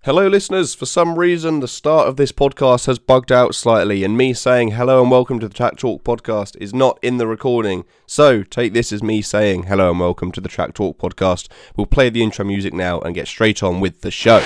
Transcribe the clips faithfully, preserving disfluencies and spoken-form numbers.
Hello listeners, for some reason the start of this podcast has bugged out slightly and me saying hello and welcome to the Track Talk podcast is not in the recording. So take this as me saying hello and welcome to the Track Talk podcast. We'll play the intro music now and get straight on with the show.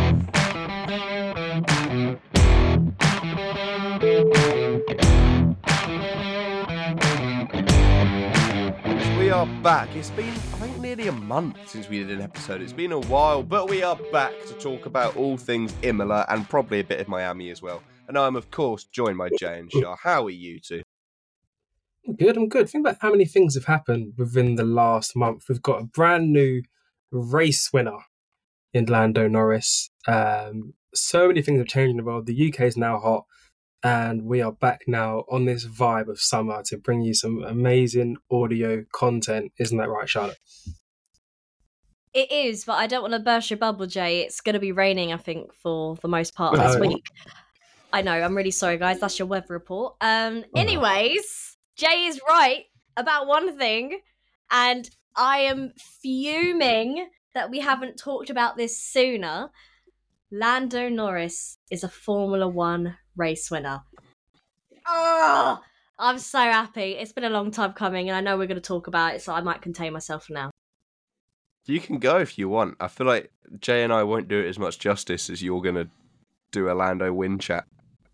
We are back. It's been, I think, nearly a month since we did an episode. It's been a while, but we are back to talk about all things Imola and probably a bit of Miami as well. And I'm, of course, joined by Jay and Shah. How are you two? I'm good, I'm good. Think about how many things have happened within the last month. We've got a brand new race winner in Lando Norris. Um, so many things have changed in the world. The U K is now hot. And we are back now on this vibe of summer to bring you some amazing audio content. Isn't that right, Charlotte? It is, but I don't want to burst your bubble, Jay. It's going to be raining, I think, for the most part of this Oh. week. I know, I'm really sorry, guys. That's your weather report. Um. Oh. Anyways, Jay is right about one thing, and I am fuming that we haven't talked about this sooner. Lando Norris is a Formula One race winner. Oh, I'm so happy. It's been a long time coming, and I know we're going to talk about it, so I might contain myself for now. You can go if you want. I feel like Jay and I won't do it as much justice as you're going to do a Lando win chat.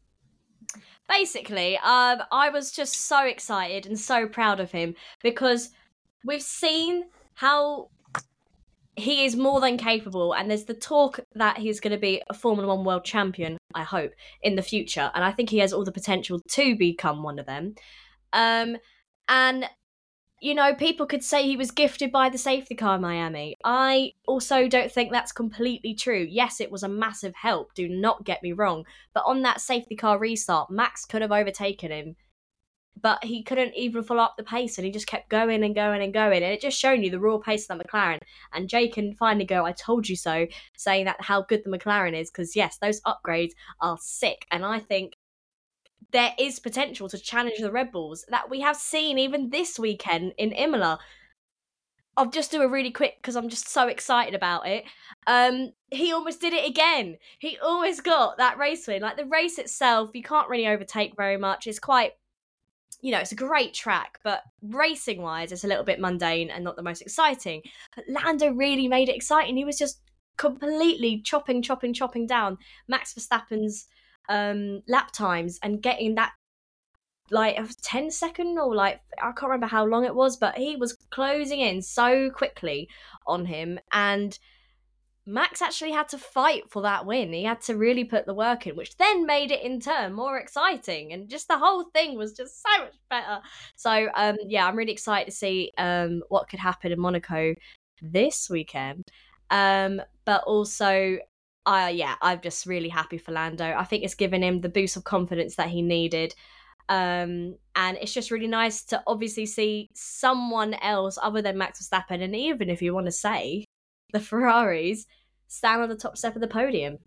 Basically, um, I was just so excited and so proud of him because we've seen how he is more than capable, and there's the talk that he's going to be a Formula One world champion, I hope, in the future, and I think he has all the potential to become one of them. Um, and, you know, people could say he was gifted by the safety car in Miami. I also don't think that's completely true. Yes, it was a massive help, do not get me wrong, but on that safety car restart, Max could have overtaken him, but he couldn't even follow up the pace, and he just kept going and going and going, and it just showed you the raw pace of that McLaren. And Jay can finally go, I told you so, saying that how good the McLaren is, because yes, those upgrades are sick, and I think there is potential to challenge the Red Bulls that we have seen even this weekend in Imola. I'll just do a really quick, because I'm just so excited about it. Um, he almost did it again. He almost got that race win. Like, the race itself, you can't really overtake very much. It's quite, you know, it's a great track, but racing-wise, it's a little bit mundane and not the most exciting. But Lando really made it exciting. He was just completely chopping, chopping, chopping down Max Verstappen's um, lap times and getting that, like, a ten second or, like, I can't remember how long it was, but he was closing in so quickly on him, and Max actually had to fight for that win. He had to really put the work in, which then made it in turn more exciting, and just the whole thing was just so much better. So um yeah, I'm really excited to see um what could happen in Monaco this weekend. Um but also uh yeah, I'm just really happy for Lando. I think it's given him the boost of confidence that he needed. Um and it's just really nice to obviously see someone else other than Max Verstappen, and even if you want to say the Ferraris, stand on the top step of the podium.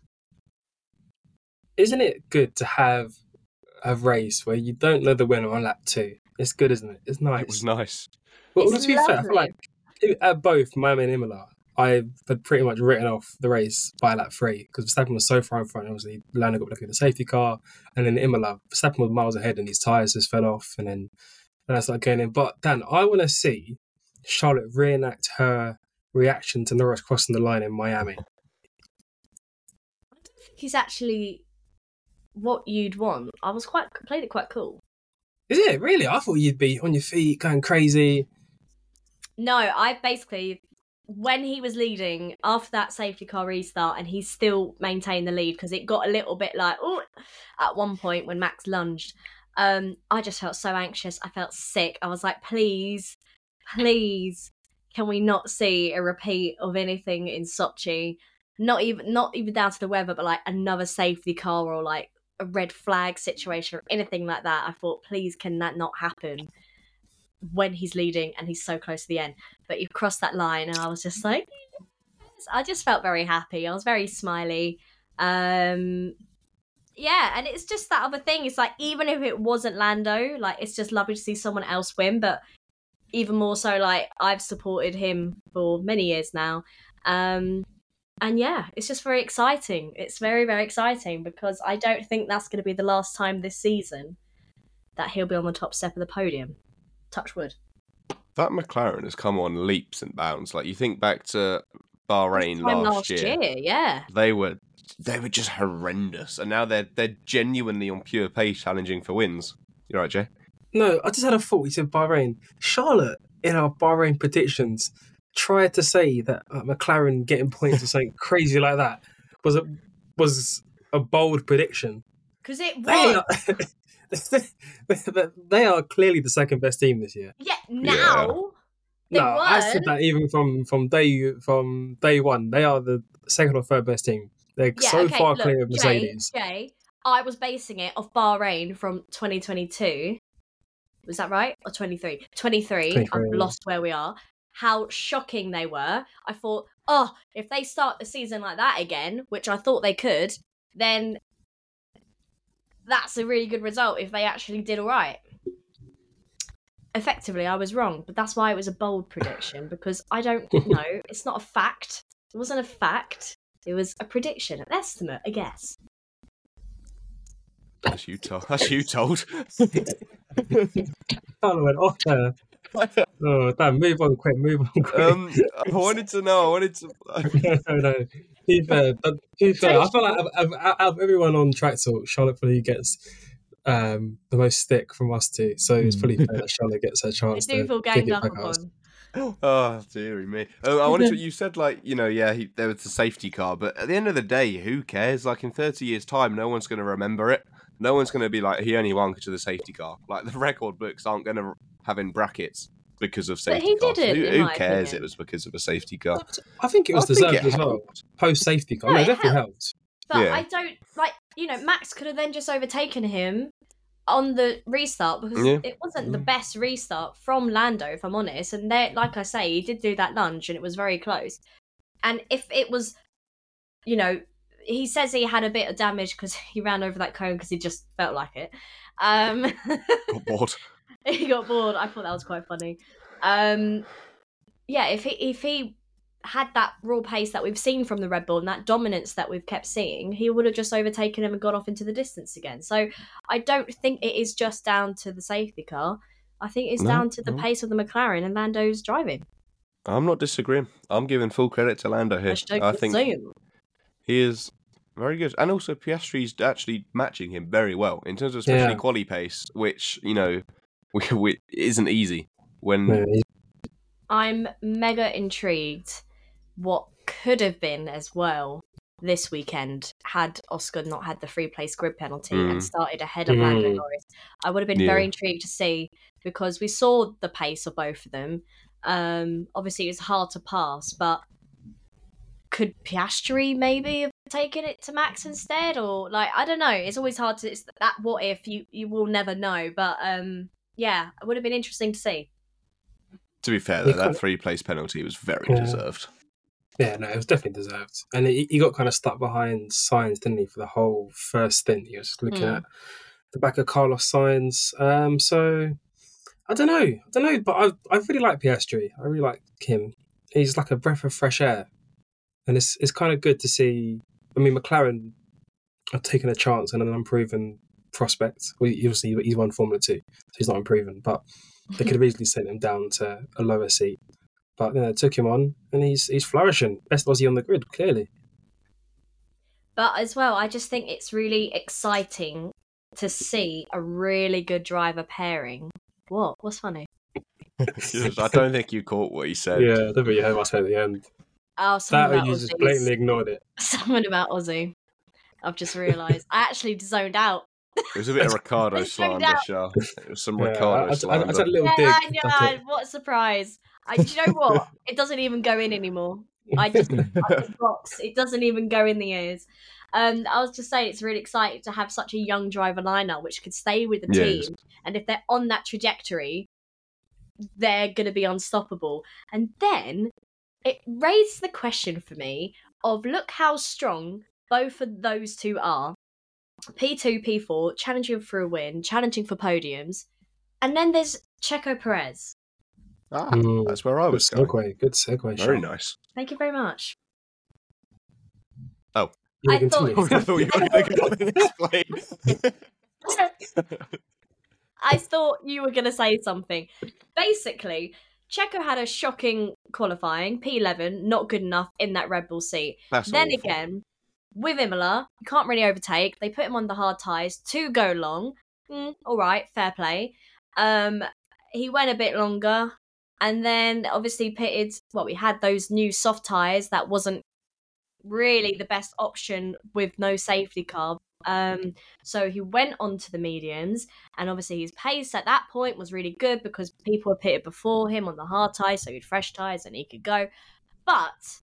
Isn't it good to have a race where you don't know the winner on lap two? It's good, isn't it? It's nice. It was nice. Well, It's to be fair, I feel lovely. like at both Miami and Imola, I had pretty much written off the race by lap three because Verstappen was so far in front. Obviously, Lando got looking at the safety car, and then Imola, Verstappen was miles ahead, and his tyres just fell off, and then and I started going in. But Dan, I want to see Charlotte reenact her reaction to Norris crossing the line in Miami. I don't think he's actually what you'd want. I was quite played it quite cool. Is it really? I thought you'd be on your feet, going crazy. No, I basically, when he was leading after that safety car restart, and he still maintained the lead because it got a little bit like, oh, at one point when Max lunged, um, I just felt so anxious. I felt sick. I was like, please, please, can we not see a repeat of anything in Sochi? Not even, not even down to the weather, but like another safety car or like a red flag situation or anything like that. I thought, please, can that not happen when he's leading and he's so close to the end? But you crossed that line, and I was just like, yes. I just felt very happy. I was very smiley. Um, yeah, and it's just that other thing. It's like, even if it wasn't Lando, like, it's just lovely to see someone else win. But even more so, like, I've supported him for many years now. Um, and yeah, it's just very exciting. It's very, very exciting because I don't think that's going to be the last time this season that he'll be on the top step of the podium. Touch wood. That McLaren has come on leaps and bounds. Like, you think back to Bahrain last, last year, year, yeah. They were they were just horrendous, and now they're they're genuinely on pure pace, challenging for wins. You're right, Jay. No, I just had a thought. You said Bahrain. Charlotte, in our Bahrain predictions, tried to say that uh, McLaren getting points or something crazy like that was a was a bold prediction. Because it They was. are, they are clearly the second best team this year. Yeah, now they No, I said weren't. that even from from day from day one. They are the second or third best team. They're Yeah, so okay, far look, clear of Jay, Mercedes. Jay, I was basing it off Bahrain from twenty twenty-two. Was that right? Or twenty-three? twenty-three. I've twenty-three. lost where we are. How shocking they were. I thought, oh, if they start the season like that again, which I thought they could, then that's a really good result if they actually did all right. Effectively, I was wrong, but that's why it was a bold prediction, because I don't know. It's not a fact. It wasn't a fact. It was a prediction, an estimate, a guess. That's you told. That's you told. Carlo went off there. Oh, damn, move on quick, move on quick. um, I wanted to know. I wanted to. no, no. To be fair, but to be fair, I feel like out of, out of everyone on Track Talk, Charlotte probably gets um, the most stick from us two. So it's fully fair that Charlotte gets her I chance do to feel pick ganged it up back upon. us. Oh, dearie me. Um, I wanted to. You said, like, you know, yeah, he, there was a safety car, but at the end of the day, who cares? Like, in thirty years' time, no one's going to remember it. No one's going to be like, he only won because of the safety car. Like, the record books aren't going to have in brackets because of safety But he cars. did it, Who, in who my cares? opinion. It was because of a safety car. I think it was I think deserved it as well. helped. Post safety car. No, No, it it definitely helped. helped. But Yeah. I don't, like, you know, Max could have then just overtaken him on the restart because Yeah. it wasn't the best restart from Lando, if I'm honest. And there, like I say, he did do that lunge and it was very close. And if it was, you know, he says he had a bit of damage because he ran over that cone because he just felt like it. Um, Got bored. he got bored. I thought that was quite funny. Um, yeah, if he if he had that raw pace that we've seen from the Red Bull and that dominance that we've kept seeing, he would have just overtaken him and gone off into the distance again. So I don't think it is just down to the safety car. I think it's No, down to the no. pace of the McLaren and Lando's driving. I'm not disagreeing. I'm giving full credit to Lando here. Hashtag I think insane. he is very good. And also, Piastri's actually matching him very well in terms of especially Yeah. quali pace, which, you know, we, we, isn't easy. When No, he- I'm mega intrigued what could have been as well this weekend had Oscar not had the free place grid penalty Mm. and started ahead of Lando Mm. Norris. I would have been Yeah. very intrigued to see, because we saw the pace of both of them. Um, obviously, it's hard to pass, but could Piastri maybe have taken it to Max instead? Or, like, I don't know. It's always hard to, it's that what if, you, you will never know. But um, yeah, it would have been interesting to see. to be fair, He though, that can't- three place penalty was very Yeah. deserved. Yeah, no, it was definitely deserved. And he, he got kind of stuck behind Sainz, didn't he, for the whole first stint? He was just looking Hmm. at the back of Carlos Sainz. Um, so, I don't know. I don't know, but I I really like Piastri. I really like him. He's like a breath of fresh air. And it's it's kind of good to see. I mean, McLaren have taken a chance on an unproven prospect. Well, obviously, he's won Formula two, so he's not unproven, but they could have easily sent him down to a lower seat. But you know, took him on, and he's he's flourishing. Best Aussie on the grid, clearly. But as well, I just think it's really exciting to see a really good driver pairing. What? What's funny? I don't think you caught what he said. Yeah, that's what you heard us say at the end. Oh, That something or about you just Aussies. blatantly ignored it. Something about Aussie. I've just realised. I actually zoned out. It was a bit of Ricardo I zoned slander, out. Shah. It was some Yeah, I, Ricardo I, I, I slander. took a little Yeah, dig. I know. That's it. What a surprise. I, do you know what? It doesn't even go in anymore. I just, I just box. It doesn't even go in the ears. Um, I was just saying it's really exciting to have such a young driver lineup which could stay with the Yeah, it team. is. And if they're on that trajectory, they're going to be unstoppable. And then it raised the question for me of look how strong both of those two are. P two, P four, challenging for a win, challenging for podiums. And then there's Checo Perez. Ah, Mm, that's where I Good was going. segue. Good segue. Very Sean. nice. Thank you very much. You I can thought- continue. I thought you were going to go and explain. I thought you were going to say something. Basically, Checo had a shocking qualifying, P eleven, not good enough in that Red Bull seat. That's then awful. again, with Imola, you can't really overtake. They put him on the hard tyres to go long. Mm, all right, fair play. Um, he went a bit longer, and then obviously pitted. Well, we had those new soft tyres that wasn't really the best option with no safety car. Um, so he went on to the mediums, and obviously his pace at that point was really good because people were pitted before him on the hard tyres, so he had fresh tyres and he could go. But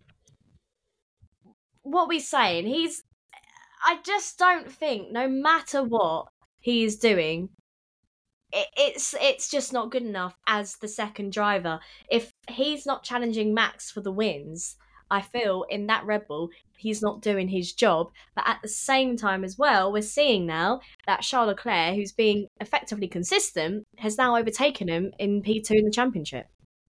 what we're saying, he's. I just don't think, no matter what he is doing, it, it's it's just not good enough as the second driver. If he's not challenging Max for the wins, I feel in that Red Bull, he's not doing his job. But at the same time as well, we're seeing now that Charles Leclerc, who's being effectively consistent, has now overtaken him in P two in the championship.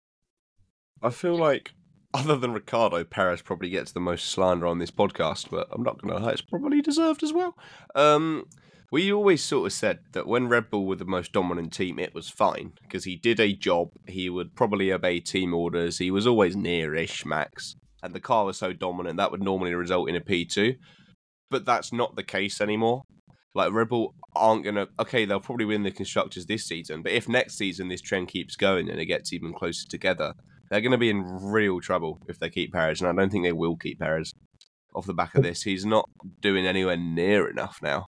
I feel like, other than Ricardo, Perez probably gets the most slander on this podcast, but I'm not going to lie, it's probably deserved as well. Um, we always sort of said that when Red Bull were the most dominant team, it was fine, because he did a job, he would probably obey team orders, he was always near-ish Max, and the car was so dominant, that would normally result in a P two, but that's not the case anymore. Like, Red Bull aren't going to... Okay, they'll probably win the Constructors this season, but if next season this trend keeps going and it gets even closer together, they're going to be in real trouble if they keep Perez, and I don't think they will keep Perez off the back of this. He's not doing anywhere near enough now.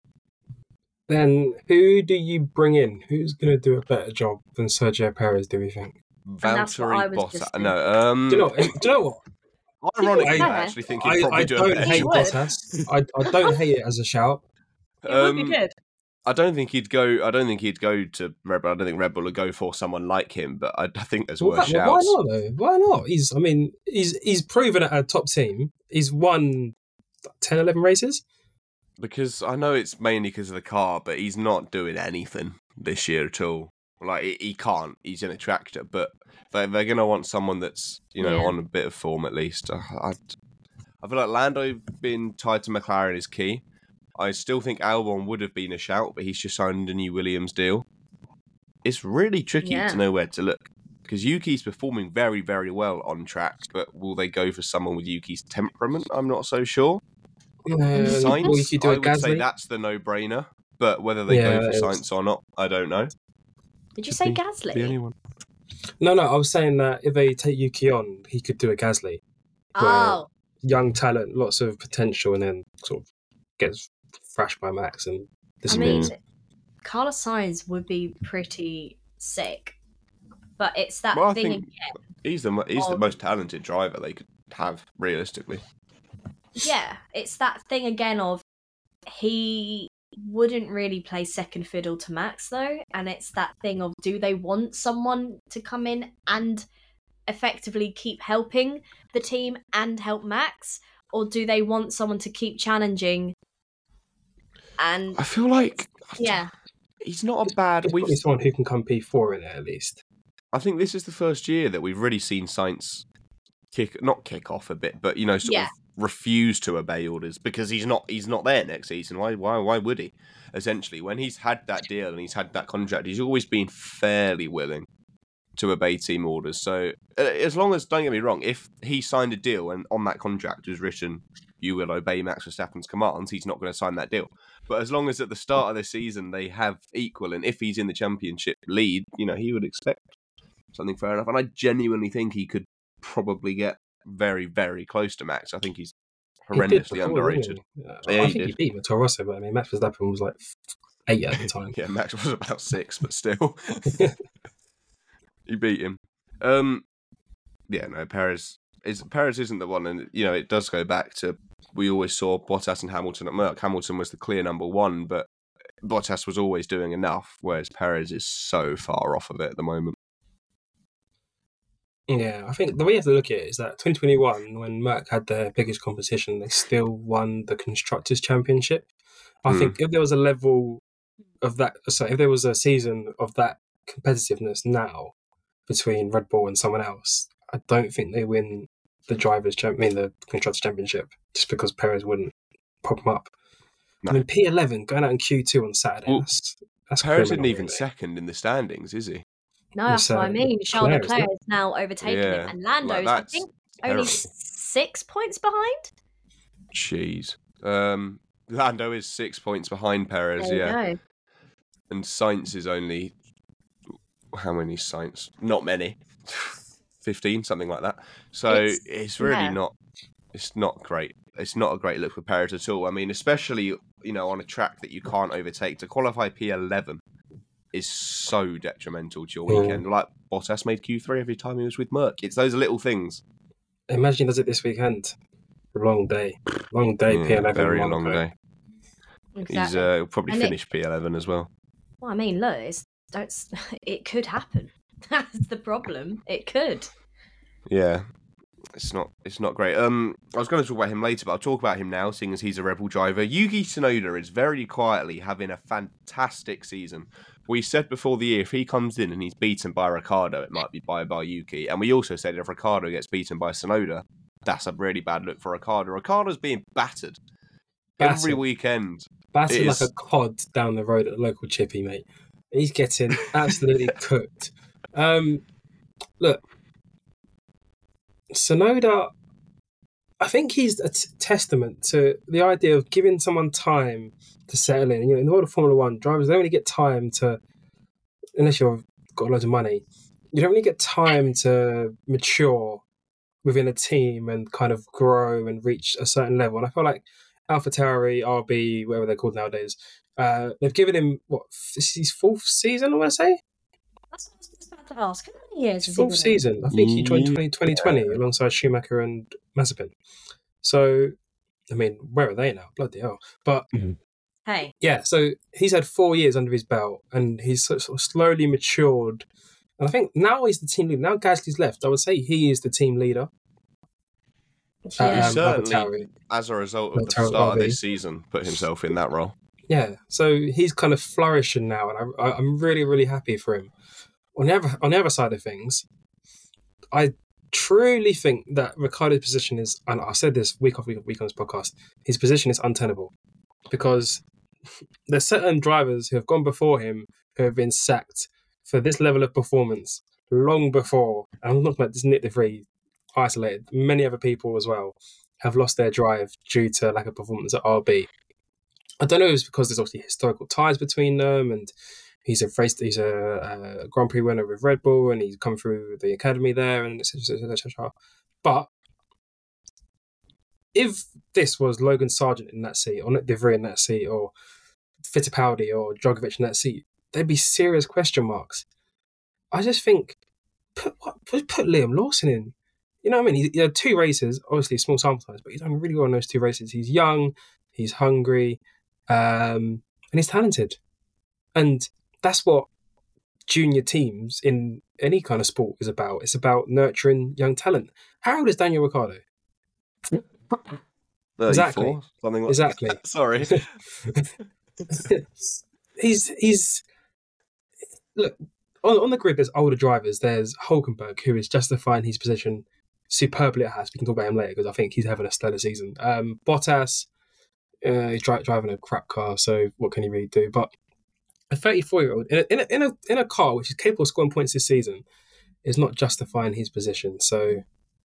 Then who do you bring in? Who's going to do a better job than Sergio Perez, do we think? that's what I Valtteri was Bottas. just No, um, Do you know, do you know what? ironically, I I- actually think he'd I, probably I do a don't better hate He job. would. Bottas. I, I don't hate it as a shout. It would be Um, good. I don't think he'd go. I don't think he'd go to Red Bull. I don't think Red Bull would go for someone like him. But I, I think there's Well, worse why, why shouts. not though? Why not? He's, I mean, he's he's proven at a top team. He's won ten, eleven races. Because I know it's mainly because of the car, but he's not doing anything this year at all. Like he, he can't. He's in a tractor, but they, they're going to want someone that's you know Yeah. on a bit of form at least. I, I, I feel like Lando being tied to McLaren is key. I still think Albon would have been a shout, but he's just signed a new Williams deal. It's really tricky Yeah. to know where to look because Yuki's performing very, very well on track, but will they go for someone with Yuki's temperament? I'm not so sure. Uh, Sainz, well, if you do I a would say Gasly, that's the no-brainer, but whether they Yeah, go for it was- Sainz or not, I don't know. Did you Could say be Gasly? The only one. no, no. I was saying that if they take Yuki on, he could do a Gasly. Oh, Young talent, lots of potential, and then sort of gets thrashed by Max and I mean, disappears. Carlos Sainz would be pretty sick, but it's that Well, I thing think again. he's the mo- he's the Oh. most talented driver they could have realistically. Yeah, it's that thing again of he wouldn't really play second fiddle to Max though, and it's that thing of do they want someone to come in and effectively keep helping the team and help Max, or do they want someone to keep challenging? And I feel like yeah, he's not a bad. It's We've probably someone who can come P four in it at least. I think this is the first year that we've really seen Sainz kick, not kick off a bit, but you know, sort Yeah. of refuse to obey orders because he's not he's not there next season. Why why why would he? Essentially, when he's had that deal and he's had that contract, he's always been fairly willing to obey team orders. So uh, as long as, don't get me wrong, if he signed a deal and on that contract was written, you will obey Max Verstappen's commands, he's not going to sign that deal. But as long as at the start of the season they have equal, and if he's in the championship lead, you know, he would expect something fair enough. And I genuinely think he could probably get very, very close to Max. I think he's He did horrendously before, underrated. didn't he? Yeah, Yeah, I he think did. he beat Toro Rosso, but I mean, Max Verstappen was like eight at the time. Yeah, Max was about six, but still. He beat him. Um, yeah, no, Perez is Perez isn't the one, and you know it does go back to we always saw Bottas and Hamilton at Merck. Hamilton was the clear number one, but Bottas was always doing enough, whereas Perez is so far off of it at the moment. Yeah, I think the way you have to look at it is that twenty twenty-one, when Merck had their biggest competition, they still won the Constructors' Championship. I Hmm. think if there was a level of that, so if there was a season of that competitiveness now between Red Bull and someone else, I don't think they win the Drivers' Champ, I mean the Constructors' Championship, just because Perez wouldn't prop him up. No. I mean, P eleven going out in Q two on Saturday. Well, that's that's Perez criminal, isn't even really. second in the standings, is he? No, that's It's, uh, what I mean. Charles Leclerc, Leclerc isn't is now overtaking Yeah, him, and Lando's, like, I that's think, only terrible. six points behind. Jeez. Um, Lando is six points behind Perez, There you yeah. go. And Sainz is only... How many Sainz? Not many. fifteen, something like that. So it's, It's- really yeah. not... It's not great. It's not a great look for Perez at all. I mean, especially, you know, on a track that you can't overtake. To qualify P eleven is so detrimental to your Mm. weekend. Like, Bottas made Q three every time he was with Merck. It's those little things. Imagine he does it this weekend. Long day. Long day, Yeah, P eleven. very Monaco. long day. Exactly. He's uh, he'll probably And it- finish P eleven as well. Well, I mean, look, it's, don't, it could happen. That's the problem. It could. Yeah, it's not it's not great. Um, I was going to talk about him later, but I'll talk about him now, seeing as he's a Rebel driver. Yuki Tsunoda is very quietly having a fantastic season. We said before the year, if he comes in and he's beaten by Ricciardo, it might be by by Yuki. And we also said if Ricciardo gets beaten by Tsunoda, that's a really bad look for Ricciardo. Ricciardo's being battered, every Battered. weekend. Battered It like is. a cod down the road at the local chippy, mate. He's getting absolutely cooked. Um, look, Tsunoda, I think he's a t- testament to the idea of giving someone time to settle in. You know, in order Formula One, drivers, they only get time to, unless you've got loads of money, you don't really get time to mature within a team and kind of grow and reach a certain level. And I feel like AlphaTauri, R B, whatever they're called nowadays, uh, they've given him, what, this is his fourth season, I want to say? That's what I was just about to ask. How many years His has he fourth been in? season. I think he joined Yeah. twenty twenty, twenty alongside Schumacher and Mazepin. So, I mean, where are they now? Bloody hell. But Hey, yeah, so he's had four years under his belt and he's sort of slowly matured. And I think now he's the team leader. Now Gasly's left. I would say he is the team leader. yeah. Um, certainly, AlphaTauri. as a result of the AlphaTauri start of R B. this season, put himself in that role. Yeah, so he's kind of flourishing now, and I, I, I'm really, really happy for him. On the other, on the other side of things, I truly think that Ricciardo's position is, and I said this week after week, week on this podcast, his position is untenable because there's certain drivers who have gone before him who have been sacked for this level of performance long before. And I'm not talking about this Nick de Vries isolated. Many other people as well have lost their drive due to lack of performance at R B. I don't know if it's because there's obviously historical ties between them, and he's a race, he's a, a Grand Prix winner with Red Bull, and he's come through the academy there, and et cetera, et cetera. But if this was Logan Sargent in that seat, or Nick de Vries in that seat, or Fittipaldi or Djokovic in that seat, there'd be serious question marks. I just think put what put Liam Lawson in. You know what I mean? He, he had two races, obviously small sample size, but he's done really well in those two races. He's young, he's hungry, um, and he's talented. And that's what junior teams in any kind of sport is about. It's about nurturing young talent. How old is Daniel Ricciardo? Exactly. thirty-four, something like Exactly. that. Sorry. he's he's look on, on the grid. There's older drivers. There's Hulkenberg, who is justifying his position superbly at Haas. We can talk about him later because I think he's having a stellar season. Um, Bottas, uh, he's dri- driving a crap car, so what can he really do? But a thirty-four-year-old in a, in a in a in a car which is capable of scoring points this season is not justifying his position. So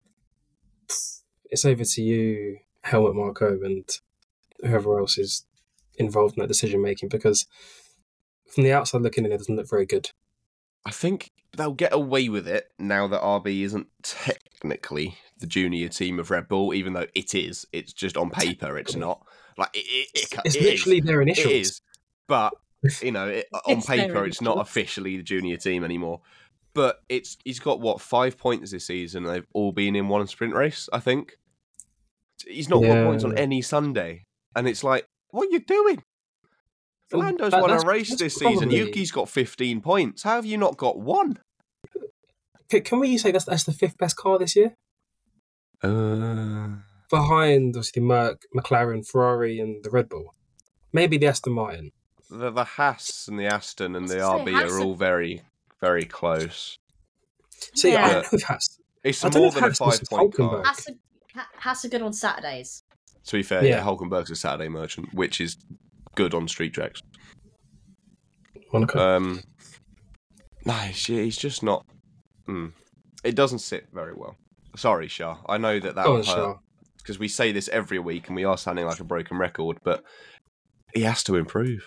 it's over to you, Helmut Marko, and whoever else is involved in that decision making, because from the outside looking in, it doesn't look very good. I think they'll get away with it now that R B isn't technically the junior team of Red Bull, even though it is. It's just on paper, it's not. Like it, it, it, It's it literally is. their initials. It is, but you know, it, on It's their paper, it's not initials. officially the junior team anymore. But it's he's got what five points this season. They've all been in one sprint race, I think. He's not Yeah. got points on any Sunday, and it's like, what are you doing? Well, Lando's that- won a that's- race that's this season. probably- Yuki's got fifteen points. How have you not got one? C- Can we say that's that's the fifth best car this year? Uh, Behind obviously the Merc, McLaren, Ferrari, and the Red Bull. Maybe the Aston Martin. the the Haas and the Aston and I was the gonna R say, B Haas are are- all very, very close. See, Yeah. I don't know if Haas. It's I don't know more if than a Haas was five point car. Hulkenberg. Has a, ha- has a good on Saturdays. To be fair, yeah, Yeah. Hulkenberg's a Saturday merchant, which is good on street tracks. Monaco. Um, no, he's he's just not. Mm, it doesn't sit very well. Sorry, Shah. I know that that Go will on, hurt Shah. because we say this every week and we are sounding like a broken record, but he has to improve.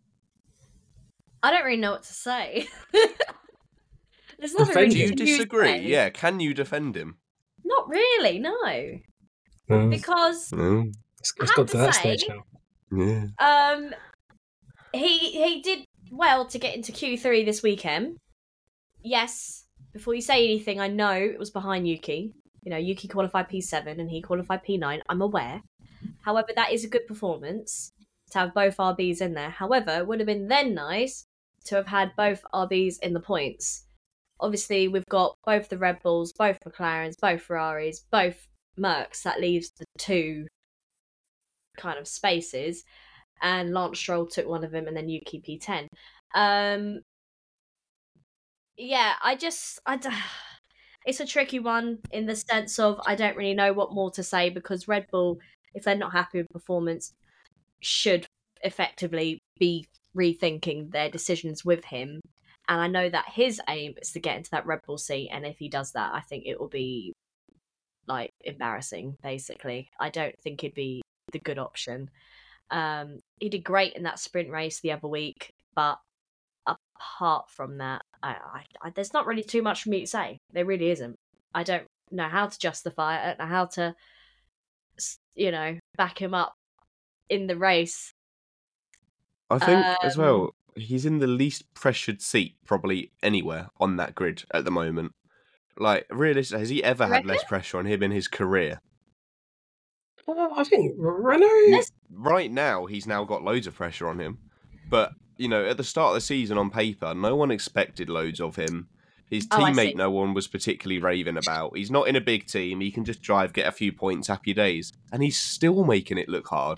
I don't really know what to say. There's Defend nothing really Do you him. to disagree? say. Yeah, can you defend him? Not really, no. Mm. Because No. It's, I it's have got to to that say- stage now. Yeah. um he he did well to get into Q three this weekend. Yes, before you say anything, I know it was behind Yuki. You know, Yuki qualified P seven and he qualified P nine. I'm aware. However, that is a good performance to have both R Bs in there. However, it would have been then nice to have had both R Bs in the points. Obviously, we've got both the Red Bulls, both McLarens, both Ferraris, both Mercs. That leaves the two kind of spaces. And Lance Stroll took one of them, and then Yuki P ten. Um, yeah, I just, I, d- it's a tricky one in the sense of I don't really know what more to say because Red Bull, if they're not happy with performance, should effectively be rethinking their decisions with him. And I know that his aim is to get into that Red Bull seat, and if he does that, I think it will be like embarrassing. Basically, I don't think it'd be the good option. Um, he did great in that sprint race the other week, but apart from that, I, I, I, there's not really too much for me to say. There really isn't. I don't know how to justify it. I don't know how to, you know, back him up in the race. I think as Um, well, he's in the least pressured seat probably anywhere on that grid at the moment. Like, realistically, has he ever You had reckon? less pressure on him in his career? Well, I think Renault. Yes. Right now, he's now got loads of pressure on him. But, you know, at the start of the season on paper, no one expected loads of him. His Oh, I see. teammate, no one was particularly raving about. He's not in a big team. He can just drive, get a few points, happy days. And he's still making it look hard.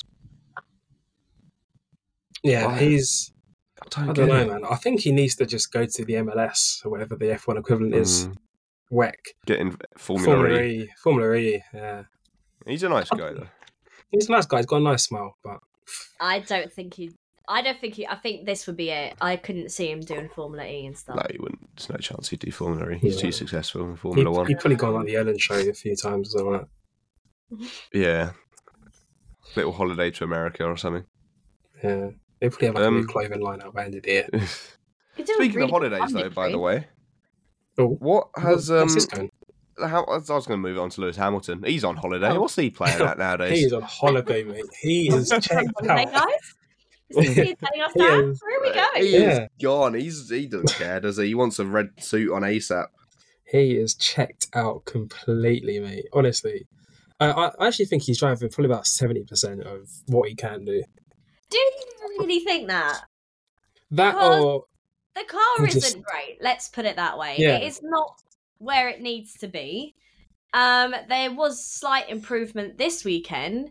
Yeah, Why? he's. I don't, I get don't know, it. man. I think he needs to just go to the M L S or whatever the F one equivalent is. Mm, W E C. get in Formula, Formula E. E. Formula E. Yeah. He's a nice guy, though. He's a nice guy. He's got a nice smile, but I don't think he. I don't think he. I think this would be it. I couldn't see him doing Formula E and stuff. No, he wouldn't. There's no chance he'd do Formula E. He's Yeah. too successful in he, Formula One. he probably gone on the Ellen show a few times or something like Yeah. Little holiday to America or something. that. Yeah. They probably have like Um, a new clothing line out by the end of the year. Could do a Speaking really of good holidays, though, by the punditry. way, Oh, what has um? what's this going? How, I was going to move on to Lewis Hamilton. He's on holiday. Oh. What's he playing at nowadays? He is on holiday, mate. He is checked Holiday, out. guys? Is this you telling us He that? is- Where are we Uh, going? He Yeah. is gone. He's he doesn't care, does he? He wants a red suit on ASAP. He is checked out completely, mate. Honestly. I, I actually think he's driving probably about seventy percent of what he can do. Do you really think that? That Because- or The car I'm just- isn't great. Let's put it that way. Yeah. It is not where it needs to be. Um, there was slight improvement this weekend.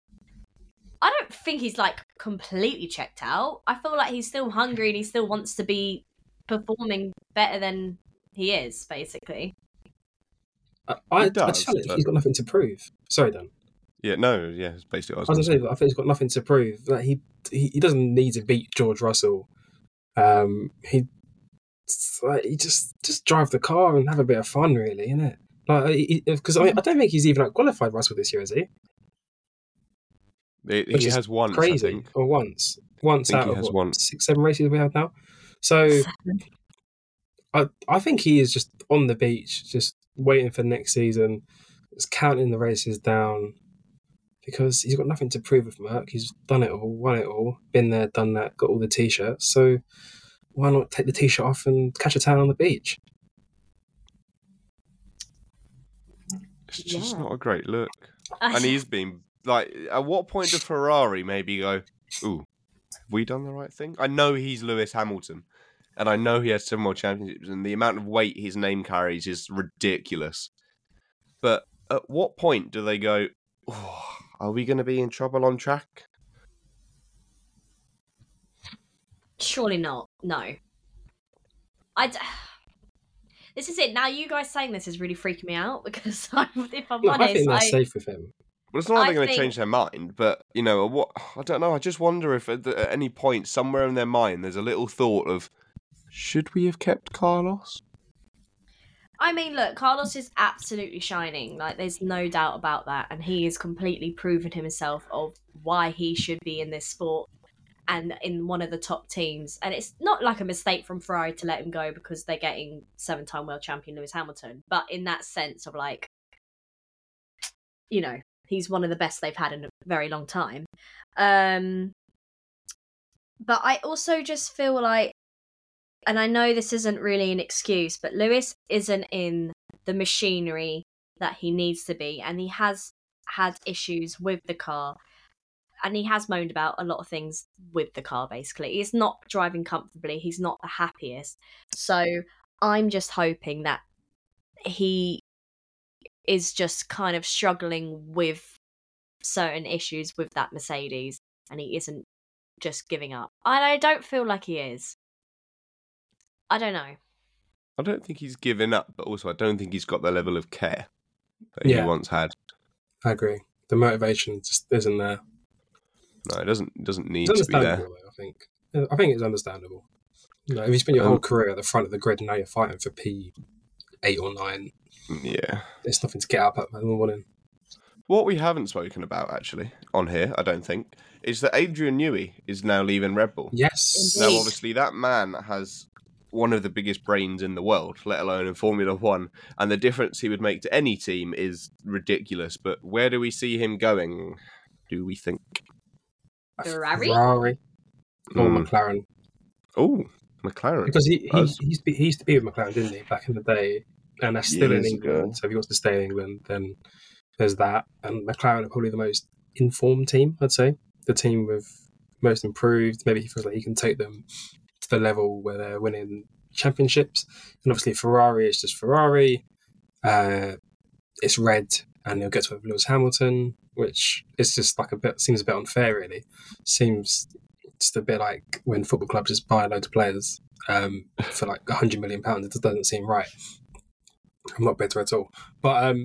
I don't think he's like completely checked out. I feel like he's still hungry and he still wants to be performing better than he is, basically. I, I, He does, I just feel like but- he's got nothing to prove. Sorry, Dan. Yeah, no, yeah, it's basically what I I was was gonna going say, I think he's got nothing to prove. Like he, he, he doesn't need to beat George Russell. Um, he, like, he just just drive the car and have a bit of fun, really, innit? Like, because I, I don't think he's even out qualified Russell this year, is he? say. He, Which he is has once, I Crazy, think. or once, once I think out he of has what, one. six, seven races we have now. So I, I think he is just on the beach, just waiting for next season, just counting the races down. Because he's got nothing to prove with Merck. He's done it all, won it all, been there, done that, got all the t-shirts. So why not take the t-shirt off and catch a tan on the beach? It's just Yeah. not a great look. And he's been, like, at what point does Ferrari maybe go, ooh, have we done the right thing? I know he's Lewis Hamilton, and I know he has seven more championships, and the amount of weight his name carries is ridiculous. But at what point do they go, oh, are we going to be in trouble on track? Surely not. No. I. D- this is it. Now, you guys saying this is really freaking me out because I, if I'm No, honest, I think they're I, safe with him. Well, it's not like I they're going to think- change their mind, but, you know, what I don't know. I just wonder if at, the, at any point, somewhere in their mind, there's a little thought of, should we have kept Carlos? I mean, look, Carlos is absolutely shining. Like, there's no doubt about that. And he has completely proven himself of why he should be in this sport and in one of the top teams. And it's not like a mistake from Ferrari to let him go because they're getting seven-time world champion Lewis Hamilton. But in that sense of, like, you know, he's one of the best they've had in a very long time. Um, but I also just feel like, and I know this isn't really an excuse, but Lewis isn't in the machinery that he needs to be. And he has had issues with the car. And he has moaned about a lot of things with the car, basically. He's not driving comfortably. He's not the happiest. So I'm just hoping that he is just kind of struggling with certain issues with that Mercedes. And he isn't just giving up. And I don't feel like he is. I don't know. I don't think he's given up, but also I don't think he's got the level of care that Yeah. he once had. I agree. The motivation just isn't there. No, it doesn't it doesn't need It's to be there. understandable, though, I think. I think it's understandable. You know, if you spend your Um, whole career at the front of the grid and now you're fighting for P eight or nine, Yeah. there's nothing to get up at in the morning. What we haven't spoken about, actually, on here, I don't think, is that Adrian Newey is now leaving Red Bull. Yes. Now, Indeed. obviously, that man has one of the biggest brains in the world, let alone in Formula One, and the difference he would make to any team is ridiculous. But where do we see him going, do we think? A Ferrari? Ferrari or Mm. McLaren. Oh, McLaren. Because he, he, Us. he, used to be, he used to be with McLaren, didn't he, back in the day? And that's still in Years England. ago. So if he wants to stay in England, then there's that. And McLaren are probably the most informed team, I'd say. The team with most improved. Maybe he feels like he can take them to the level where they're winning championships. And obviously Ferrari is just Ferrari. Uh, it's red, and he'll get to it with Lewis Hamilton, which is just like a bit, seems a bit unfair, really. Seems just a bit like when football clubs just buy loads of players um, for like a hundred million pounds. It just doesn't seem right. I'm not bitter at all, but um,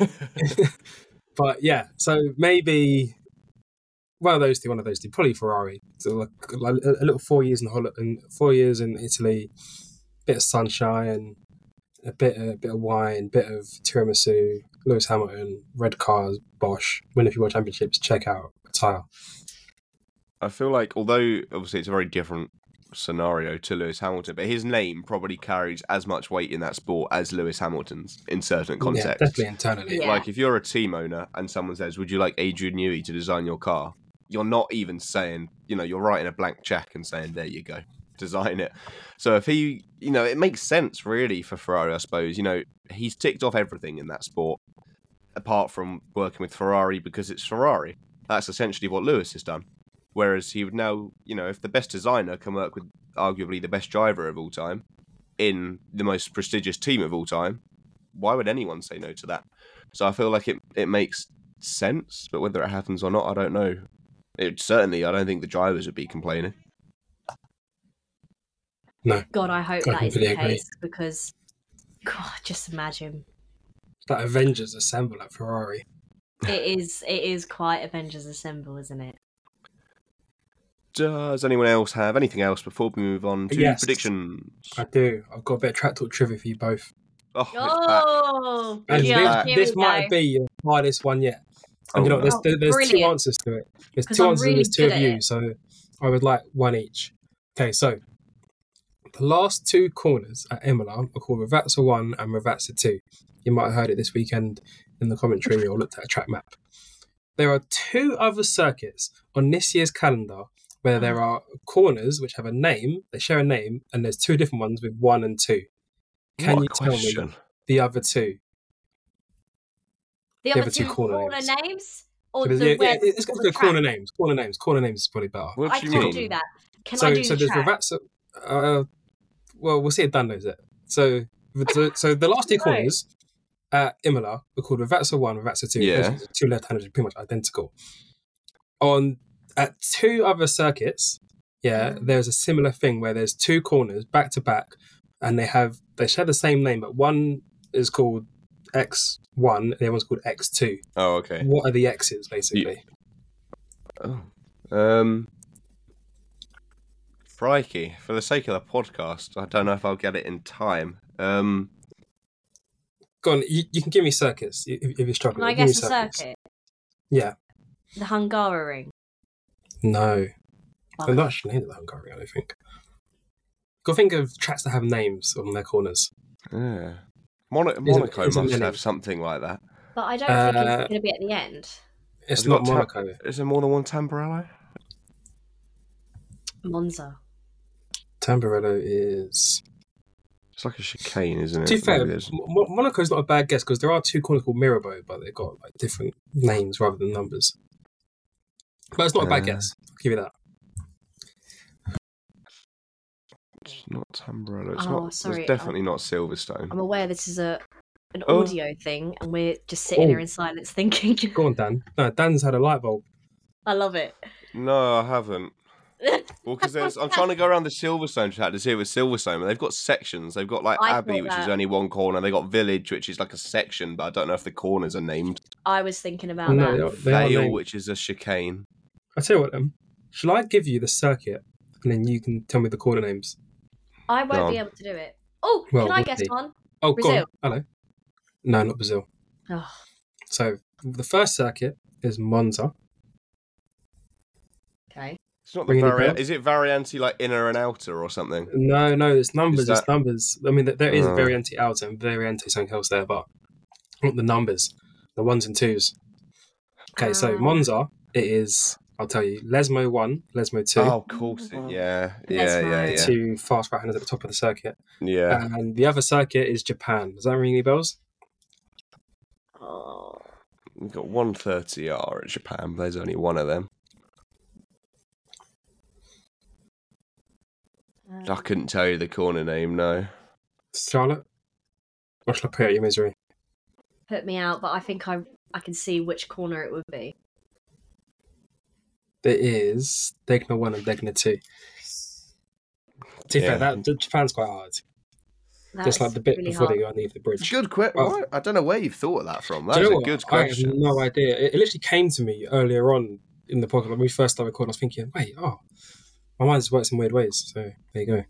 but yeah. So maybe one of those two, one of those two, probably Ferrari. So like, like a little four years in Holland, and four years in Italy, bit of sunshine, a bit, a bit of wine, bit of tiramisu. Lewis Hamilton, red cars, Bosch, win a few more championships. Check out, retire. I feel like, although obviously it's a very different scenario to Lewis Hamilton, but his name probably carries as much weight in that sport as Lewis Hamilton's in certain Yeah, contexts. definitely internally. Yeah. Like, if you're a team owner and someone says, would you like Adrian Newey to design your car? You're not even saying, you know, you're writing a blank check and saying, there you go, design it. So if he, you know, it makes sense really for Ferrari, I suppose. You know, he's ticked off everything in that sport, apart from working with Ferrari because it's Ferrari. That's essentially what Lewis has done. Whereas he would now, you know, if the best designer can work with arguably the best driver of all time in the most prestigious team of all time, why would anyone say no to that? So I feel like it, it makes sense, but whether it happens or not, I don't know. It certainly, I don't think the drivers would be complaining. No, God, I hope I that is the completely agree. case because, God, just imagine. that Avengers assemble at Ferrari. It is it is quite Avengers Assemble, isn't it? Does anyone else have anything else before we move on to Yes. predictions? I do. I've got a bit of track talk trivia for you both. Oh, it's back. Oh, It's And back. this, here this we might go. be your hardest one yet. And Oh, you know, no. there's, Oh, there- there's two brilliant. answers to it. There's 'Cause two I'm answers and really there's two good of at you, it. so I would like one each. Okay, so the last two corners at Imola are called Ravazza one and Ravazza two. You might have heard it this weekend in the commentary or looked at a track map. There are two other circuits on this year's calendar where there Oh. are corners which have a name, they share a name, and there's two different ones with one and two. Can What you a tell me question. the other two? The The other other two two corner corner names. names or So the yeah, where yeah, it's got the the corner track? names. Corner names. Corner names is probably better. What I do you can mean? do that. Can so I do so the there's track? Ravazza. Uh, well, we'll see if Dan knows it. So so, so the last two No. corners at Imola are called Ravazza one, Ravazza two. Yeah. Basically, the two left-handers are pretty much identical. On at two other circuits, yeah, Mm. there's a similar thing where there's two corners back to back, and they have they share the same name, but one is called X one and the other one's called X two. Oh, okay. What are the X's, basically? Oh. Um. Crikey. For the sake of the podcast, I don't know if I'll get it in time. Um. Go on, you, you can give me circuits if, if you're Can struggling. I Give me guess a circuits. circuit? Yeah. The Hungaroring. No. Fuck. They're not actually named the Hungary, I don't think. Go think of tracks that have names on their corners. Yeah. Mon- Isn't- Monaco isn't must many. have something like that. But I don't think Uh, it's going to be at the end. It's Has it not got ta- Monaco. Is there more than one Tamburello? Monza. Tamburello is... It's like a chicane, isn't it? To be fair, Maybe there's- Mo- Monaco's not a bad guess because there are two corners called Mirabeau, but they've got like different names rather than numbers. But it's not a bad Uh, guess. I'll give you that. It's not Tamburello. It's Oh, not. sorry, It's definitely not Silverstone. I'm aware this is a an Oh. audio thing, and we're just sitting here Oh. in silence thinking. Go on, Dan. No, Dan's had a light bulb. I love it. No, I haven't. Well, because I'm trying to go around the Silverstone track to see if it's Silverstone, but they've got sections. They've got like I Abbey, thought which is that. only one corner. They got Village, which is like a section, but I don't know if the corners are named. I was thinking about No, that. they are- they are Vale, named. which is a chicane. I tell you what, um, shall I give you the circuit and then you can tell me the corner names? I won't Go be on. able to do it. Oh, Well, can I we'll guess see. one? Oh, go on. Brazil. Hello. No, not Brazil. Oh, So the first circuit is Monza. okay. It's not the Ringing any vari- bells? Is it Variante like inner and outer or something? No, no, it's numbers. Is It's that- numbers. I mean, there is Oh. Variante Alto and Variante something else there, but not the numbers, the ones and twos. Okay, so Ah. Monza, it is, I'll tell you, Lesmo one, Lesmo two, Oh, of course. It, yeah, yeah, Lesmo. yeah, yeah. two fast right-handers at the top of the circuit. Yeah. And the other circuit is Japan. Does that ring any bells? Oh. We've got one thirty R at Japan, but there's only one of them. I couldn't tell you the corner name, no. Charlotte? Or shall I put out your misery? Put me out, but I think I I can see which corner it would be. It is Degna one and Degna two. To be Yeah. fair, that, Japan's quite hard. That's Just like the bit really before hard. they go underneath the It's bridge. a good question. Well- I don't know where you've thought of that from. Do That's you know a what? good I have question. no idea. It, it literally came to me earlier on in the podcast when we first started recording. I was thinking, wait, oh, my mind just works in weird ways. So there you go.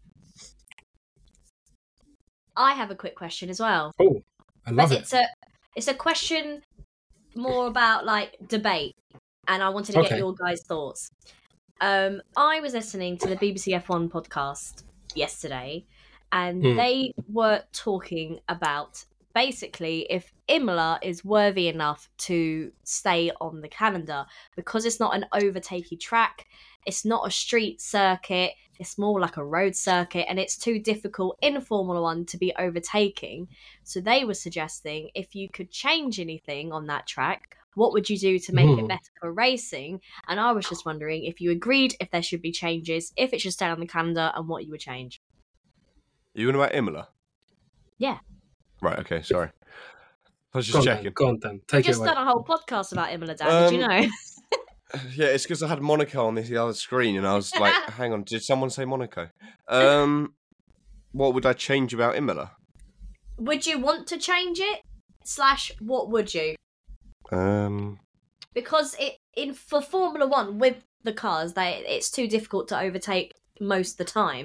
I have a quick question as well. Oh, I love but it. it's a it's a question more about like debate, and I wanted to Okay. get your guys' thoughts. Um, I was listening to the B B C F one podcast yesterday, and Hmm. they were talking about basically if Imola is worthy enough to stay on the calendar because it's not an overtakey track, it's not a street circuit, it's more like a road circuit, and it's too difficult in Formula One to be overtaking. So they were suggesting if you could change anything on that track, what would you do to make Hmm. it better for racing? And I was just wondering if you agreed if there should be changes, if it should stay on the calendar, and what you would change. You on about Imola? Yeah. Right, okay, sorry. I was Go just on, checking. Dan. Go on, Dan. We've Take it just away. done a whole podcast about Imola, Dan. Did you Um, know? Yeah, it's because I had Monaco on this the other screen, and I was like, hang on, did someone say Monaco? Um, what would I change about Imola? Would you want to change it? Slash, what would you? Um, Because it in for Formula One with the cars, they it's too difficult to overtake most of the time.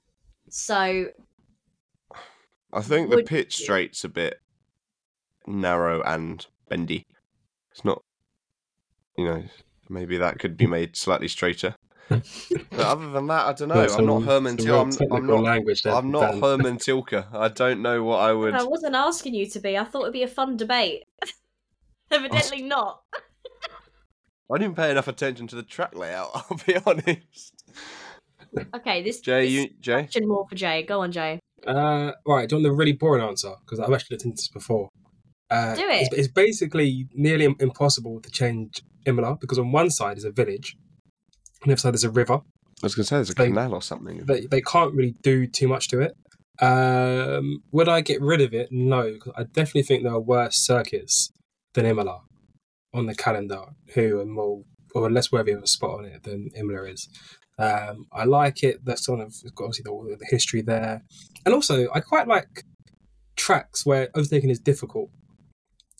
So I think the Would pit you? straight's a bit narrow and bendy. It's not, you know, maybe that could be made slightly straighter. But other than that, I don't know. No, I'm some- not Herman some Til- real I'm, I'm technical not. language there I'm from not Dan. Herman Tilke. I don't know what I would. I wasn't asking you to be. I thought it'd be a fun debate. Evidently not. I didn't pay enough attention to the track layout. I'll be honest. Okay, this Jay, this you Jay. question more for Jay. Go on, Jay. Uh, right, do you want the really boring answer? Because I've actually looked into this before. Uh, Do it. It's, it's basically nearly im- impossible to change Imola because on one side is a village, and the other side is a river. I was going to say there's a They- canal or something. They they can't really do too much to it. Um, would I get rid of it? No, because I definitely think there are worse circuits than Imola on the calendar who are more or less worthy of a spot on it than Imola is. Um, I like it. That's sort of it's got obviously the, the history there, and also I quite like tracks where overtaking is difficult.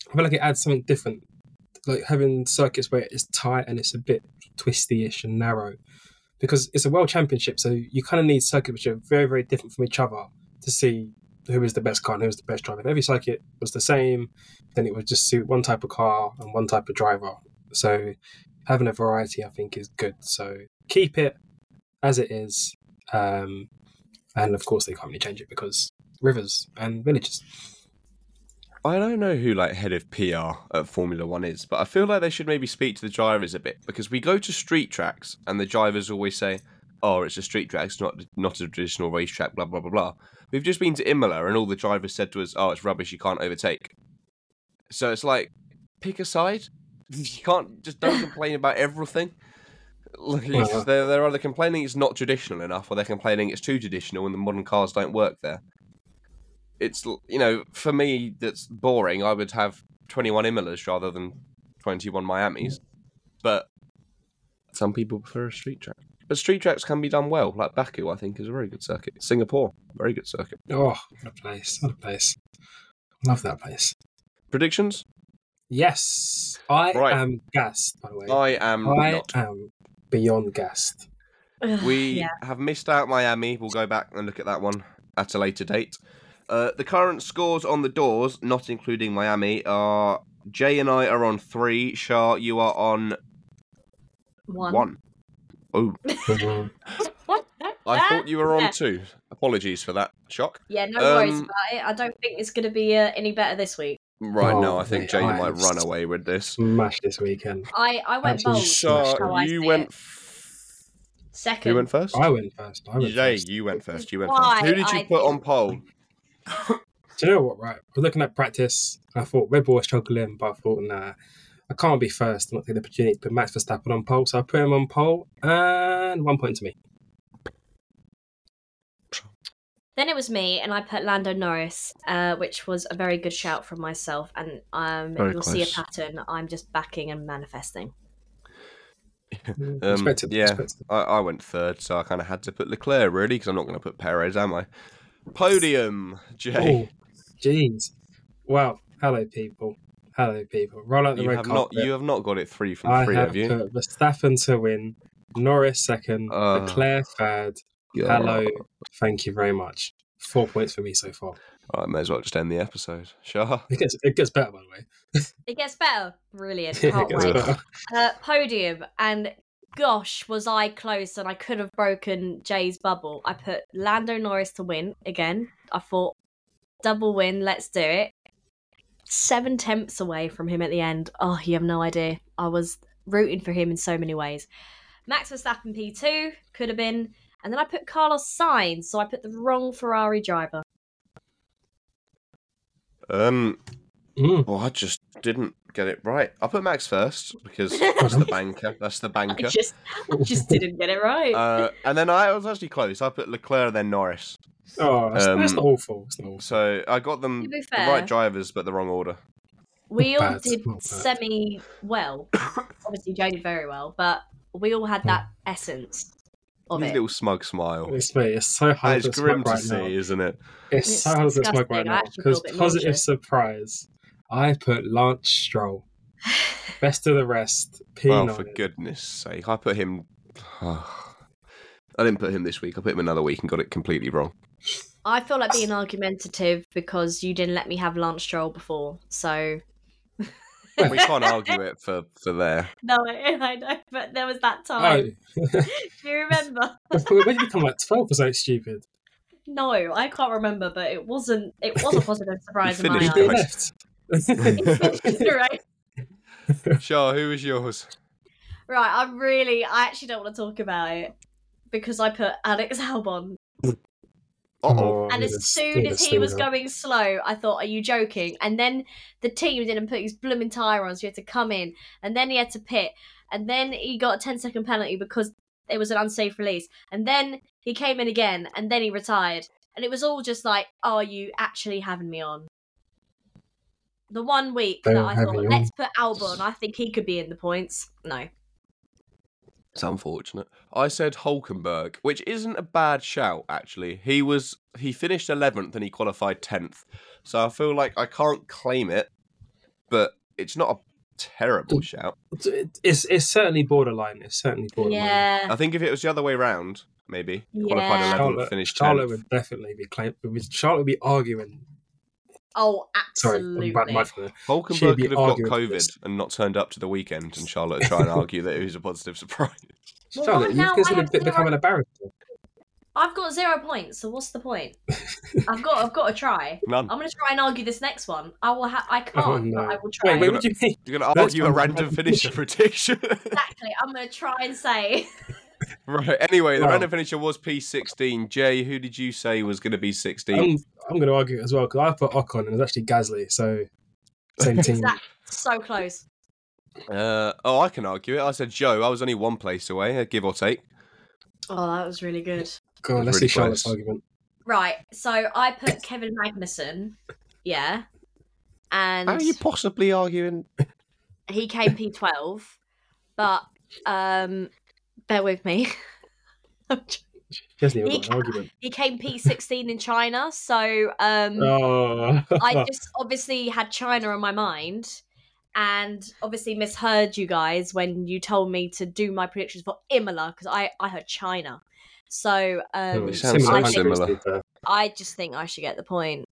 I feel like it adds something different. Like having circuits where it's tight and it's a bit twisty-ish and narrow. Because it's a world championship, so you kind of need circuits which are very, very different from each other to see who is the best car and who is the best driver. If every circuit was the same, then it would just suit one type of car and one type of driver. So having a variety, I think, is good. So keep it as it is. Um, and of course, they can't really change it because rivers and villages. I don't know who like head of P R at Formula One is, but I feel like they should maybe speak to the drivers a bit, because we go to street tracks and the drivers always say, "Oh, it's a street track, it's not not a traditional racetrack." Blah blah blah blah. We've just been to Imola and all the drivers said to us, "Oh, it's rubbish, you can't overtake." So it's like, pick a side. You can't just don't complain about everything. Like, Well, they're they're either complaining it's not traditional enough, or they're complaining it's too traditional and the modern cars don't work there. It's, you know, for me, that's boring. I would have twenty-one Imolas rather than twenty-one Miamis. But some people prefer a street track. But street tracks can be done well. Like Baku, I think, is a very good circuit. Singapore, very good circuit. oh, what a place. What a place. Love that place. Predictions? Yes. I Right. am gassed, by the way. I am I not. am beyond gassed. We yeah. have missed out Miami. We'll go back and look at that one at a later date. Uh, the current scores on the doors, not including Miami, are Jay and I are on three. Shah, you are on One. one. Oh, Mhm. What? I thought you were on Yeah. two. Apologies for that shock. Yeah, no worries Um, about it. I don't think it's going to be uh, any better this week. Right, no, Oh, I think mate, Jay I might am run away with this. Smash this weekend. I, I went Absolutely bold. smashed Shah, how I you see went. it. F- Second. Who went first? I went first. I went Jay, first. you went This is first. You went why first. Who did you I put did. on pole? Do you know what, right? We're looking at practice. I thought Red Bull was struggling, but I thought, nah, I can't be first. I'm not taking the opportunity to put Max Verstappen on pole. So I put him on pole, and one point to me. Then it was me, and I put Lando Norris, uh, which was a very good shout from myself. And um, Very you'll see a close. pattern. I'm just backing and manifesting. Um, Respected. yeah, Respected. I, I went third, so I kind of had to put Leclerc, really, because I'm not going to put Perez, am I? Podium, Jay. Oh, jeez. Well, hello, people. Hello, people. Roll out the You red have not. carpet. You have not got it three from I three, have have you? put Verstappen to win, Norris second, Uh, Leclerc third. Hello, thank you very much. Four points for me so far. All right, may as well just end the episode. Shah. It gets it gets better, by the way. It gets better. Brilliant. It Can't gets wait. better. Uh, podium, and gosh, was I close, and I could have broken Jay's bubble. I put Lando Norris to win again. I thought, double win, let's do it. Seven tenths away from him at the end. Oh, you have no idea. I was rooting for him in so many ways. Max Verstappen P two, could have been. And then I put Carlos Sainz, so I put the wrong Ferrari driver. Um. Mm. Well, I just didn't get it right. I put Max first because that's the banker. That's the I banker. just, I just didn't get it right. Uh, and then I was actually close. I put Leclerc, then Norris. Oh, that's, that's Um, not awful. It's not awful. So I got them To be the fair- right drivers, but the wrong order. we not all bad, did not bad. semi well. Obviously, Jay did very well, but we all had that essence of His it. little smug smile. It's, mate, it's so hard It's to grim smug to right see, now. isn't it? It's, It's so hard to smug right disgusting. I now. actually feel a Because bit positive nauseous. surprise, I put Lance Stroll. Best of the rest, P nine. Oh, for goodness sake. I put him... I didn't put him this week. I put him another week and got it completely wrong. I feel like being argumentative because you didn't let me have Lance Stroll before, so... We can't argue it for, for there. No, I know, but there was that time. Oh, Do you remember? when did you become like twelve or something stupid? No, I can't remember, but it wasn't. It was a positive surprise in my finished He eyes. left. Right. Shah, who was yours? Right, I'm really. I actually don't want to talk about it because I put Alex Albon, Uh-oh. and as soon as he was going slow, I thought, "Are you joking?" And then the team didn't put his blooming tyre on, so he had to come in, and then he had to pit, and then he got a ten second penalty because it was an unsafe release, and then he came in again, and then he retired, and it was all just like, "Oh, are you actually having me on?" The one week that Don't I have thought, me on. let's put Albon, I think he could be in the points. No. It's unfortunate. I said Hulkenberg, which isn't a bad shout, actually. He was he finished eleventh and he qualified tenth. So I feel like I can't claim it. but it's not a terrible shout. It's it's certainly borderline. It's certainly borderline. Yeah. I think if it was the other way round, maybe Yeah. qualified eleventh, Charlotte, finished Charlotte tenth. would definitely be claim. Charlotte would be arguing. Oh, Sorry, absolutely. bad, bad for her. She'd Hulkenberg be could have got arguing for COVID this. and not turned up to the weekend, and Charlotte try and argue that it was a positive surprise. Well, Charlotte, right you now I consider have be- becoming zero- a barrister. I've got zero points, so what's the point? I've got, I've got to try. None. I'm going to try and argue this next one. I will. Ha- I can't, Oh, no. but I will try. Wait, wait, what do you mean? You're going to That's argue a fine. random finisher prediction. Exactly. I'm going to try and say. Right. Anyway, the Well- random finisher was P sixteen. Jay, who did you say was going to be sixteen? I'm, I'm going to argue it as well because I put Ocon and it was actually Gasly, so same team. Exactly. So close. Uh, oh, I can argue it. I said Joe. I was only one place away, uh, give or take. Oh, that was really good. Go on, It was let's really see Charlotte's close. argument. Right. So I put Kevin Magnussen. Yeah. And How are you possibly arguing? he came P twelve, but um, bear with me. She hasn't even He got an argument. he came P sixteen in China, so um, Oh. I just obviously had China on my mind, and obviously misheard you guys when you told me to do my predictions for Imola because I I heard China. So um, It sounds so I, think, similar. I just think I should get the point.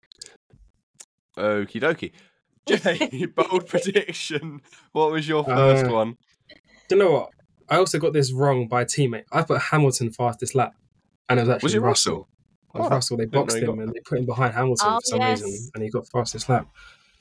Okie dokie. Jay, bold prediction. What was your first Uh, one? Do you know what? I also got this wrong by a teammate. I put Hamilton fastest lap, and it was actually Was it Russell. Russell? It was Oh, Russell. They didn't know boxed he got him and they put him behind Hamilton Oh, for some yes. reason, and he got fastest lap.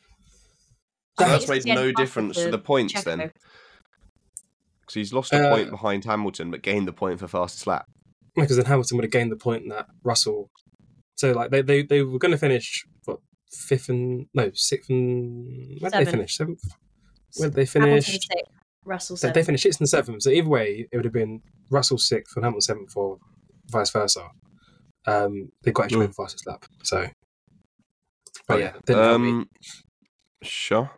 So I that's think it's made the no end difference after to the points Checo. then. Because he's lost a Uh, point behind Hamilton, but gained the point for fastest lap. Because then Hamilton would have gained the point that Russell. So like they they, they were going to finish what fifth and no sixth and where did they Seventh. finish? Seventh. Where did they Hamilton finish? sixth, Russell They, seventh. they finished sixth and seventh. So either way, it would have been Russell sixth and Hamilton seventh, or vice versa. Um, they got extra Mm. win fastest lap. So, but yeah, didn't help me. Um, sure.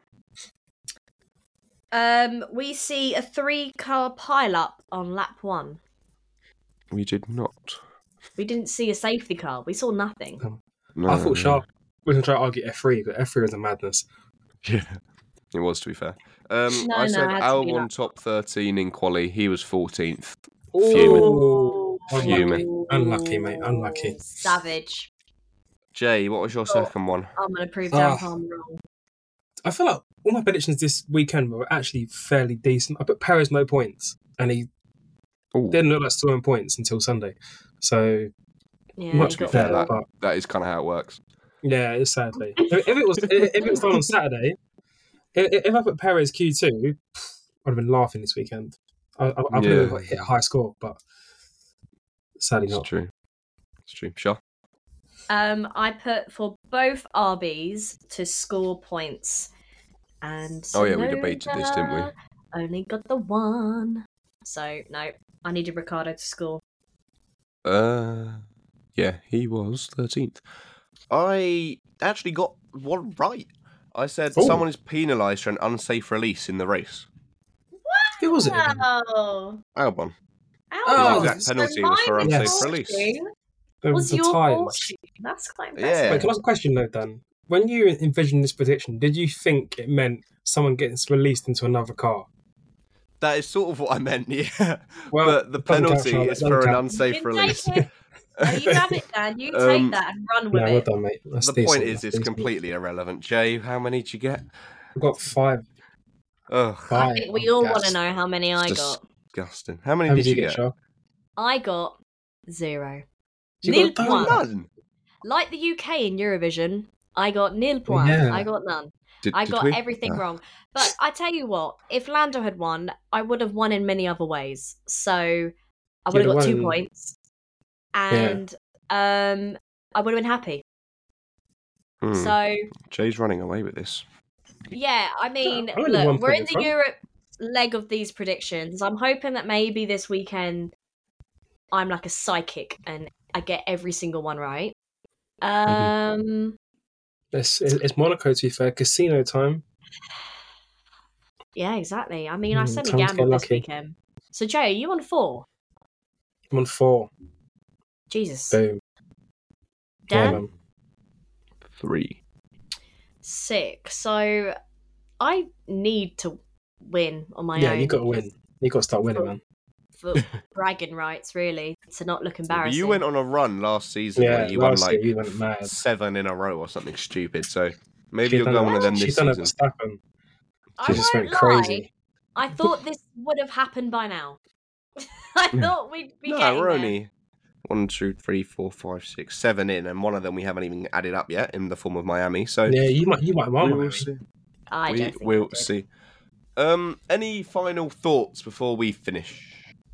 Um, we see a three-car pile-up on lap one. We did not. We didn't see a safety car. We saw nothing. No, I no. thought Sharp was going to try to argue F three, but F three was a madness. Yeah, it was, to be fair. Um, No, I no, said it had to be Albon that. top thirteen in quali. He was fourteenth. Ooh, Fuming. Unlucky, mate, unlucky. Savage. Jay, what was your Oh. second one? I'm going to prove Dan Ah. Palmer wrong. I feel like all my predictions this weekend were actually fairly decent. I put Perez no points, and he Ooh, didn't look like scoring points until Sunday. So Yeah, much he to be got fair, four. but that is kind of how it works. yeah, it's sadly. If, if it was if it was done on Saturday, if, if I put Perez Q two, I'd have been laughing this weekend. I, I, I would Yeah. have hit a high score, but sadly It's not. true. It's true. Sure. Um, I put for both R Bs to score points. And Oh, yeah, we debated this, didn't we? Tsunoda Only got the one. So, no, I needed Ricardo to score. Uh, yeah, he was thirteenth. I actually got one right. I said Ooh. someone is penalised for an unsafe release in the race. Who was it again? Oh, Albon. Oh, the exact so penalty was for my unsafe misfortune release. The, Was the your tyres. fortune? That's quite Yeah. impressive. Wait, can I ask a question though, Dan? When you envisioned this prediction, did you think it meant someone gets released into another car? That is sort of what I meant, yeah. Well, but the it doesn't count, penalty Charlotte, is it for doesn't an count. unsafe You release. take it. No, you have it, Dan. You take Um, that and run with No, well it. done, mate. That's The decent, point is, that's it's decent. completely irrelevant. Jay, how many did you get? I've got five. Ugh, I Five. think we I'm all gassed. want to know how many I It's got. disgusting. How many How did did you you get, get? Char? I got zero. You Nil got point. None. Like the U K in Eurovision, I got nil point. Yeah. I got none. Did, I did got we? everything Ah. wrong. But I tell you what, if Lando had won, I would have won in many other ways. So I would You'd have got have two won in- points, and um, I would have been happy. Hmm. So Jay's running away with this. yeah, I mean, I'm only one look, we're point in in the front. Europe leg of these predictions. I'm hoping that maybe this weekend I'm like a psychic and I get every single one right. Um, It's, it's Monaco, to be fair. Casino time. yeah, exactly. I mean, I Mm, semi time to get gambled this lucky. weekend. So, Joe, are you on four? I'm on four. Jesus. Boom. Yeah, Dan? man. Three. Six. So, I need to win on my Yeah, own. you got to win. You got to start winning, for, man. for bragging rights, really, to not look But embarrassing. you went on a run last season Yeah, where you won last like year you went mad. seven in a row or something stupid. So maybe She you'll done go it- one of them She this done it season. Verstappen. I She just won't went lie. crazy. I thought this would have happened by now. I thought we'd be No, getting we're there. only one, two, three, four, five, six, seven in, and one of them we haven't even added up yet in the form of Miami. So Yeah, you might, you might have won, we will Miami. see. I we don't think will I did. see. Um, any final thoughts before we finish?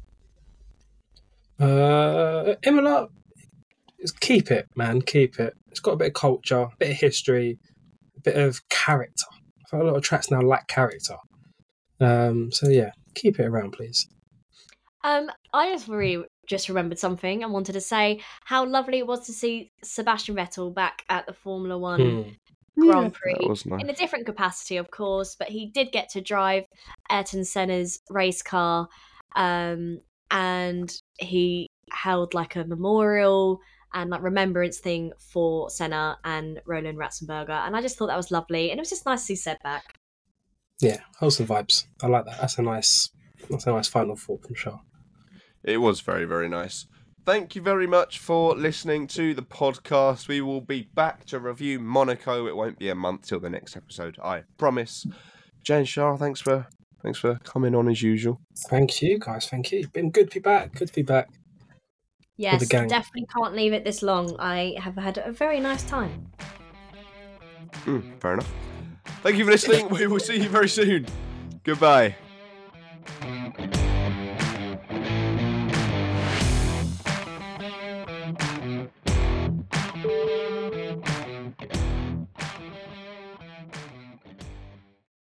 Uh, Imola, just keep it, man. Keep it. It's got a bit of culture, a bit of history, a bit of character. I feel a lot of tracks now lack character. Um, so yeah, keep it around, please. Um, I just really just remembered something and wanted to say how lovely it was to see Sebastian Vettel back at the Formula One Hmm. Grand Yeah, Prix that was nice. in a different capacity, of course, but he did get to drive Ayrton Senna's race car, um, and he held like a memorial and like remembrance thing for Senna and Roland Ratzenberger, and I just thought that was lovely, and it was just nice to see Seb back. Yeah, wholesome vibes. I like that. That's a nice, that's a nice final thought from Shaw. It was very, very nice. Thank you very much for listening to the podcast. We will be back to review Monaco. It won't be a month till the next episode, I promise. Jane Shah, thanks for thanks for coming on as usual. Thank you, guys. Thank you. Been good to be back. Good to be back. Yes, the gang. definitely can't leave it this long. I have had a very nice time. Mm, fair enough. Thank you for listening. We will see you very soon. Goodbye.